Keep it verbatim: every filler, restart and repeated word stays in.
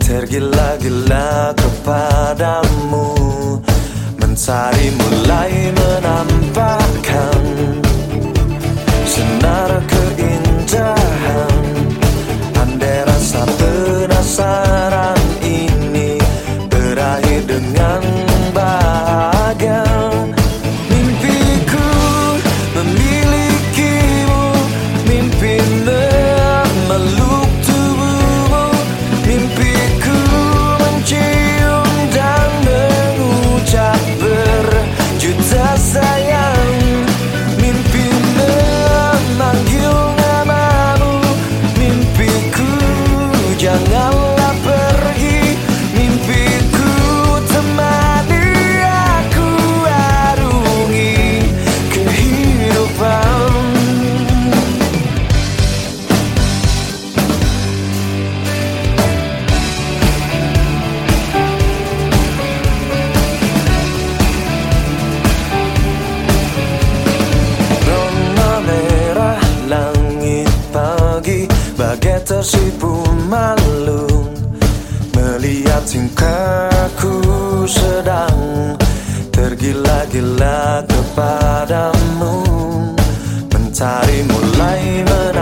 tergila-gila kepadamu, mencari mulai menampakkan senar keindahan. Andai rasa penasaran ini berakhir dengan bahagia. Mimpiku memilikimu, mimpi memeluk tubuhmu, mimpiku mencium dan mengucap berjuta sayang, mimpi memanggil namamu, mimpiku janganlah pergi, mimpiku temani aku arungi kehidupan. Rona merah langit pagi bagai tersipu malu melihat tingkahku sedang tergila-gila kepadamu, mencari mulai menang.